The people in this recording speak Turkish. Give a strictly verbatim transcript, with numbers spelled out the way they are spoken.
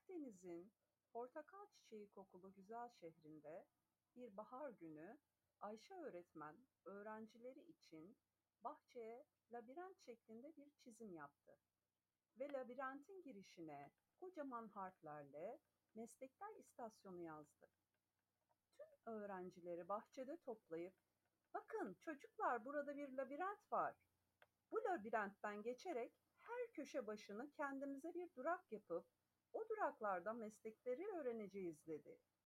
Akdeniz'in portakal çiçeği kokulu güzel şehrinde bir bahar günü Ayşe öğretmen öğrencileri için bahçeye labirent şeklinde bir çizim yaptı ve labirentin girişine kocaman harflerle meslekler istasyonu yazdı. Tüm öğrencileri bahçede toplayıp "Bakın çocuklar, burada bir labirent var. Bu labirentten geçerek her köşe başını kendimize bir durak yapıp o duraklarda meslekleri öğreneceğiz" dedi.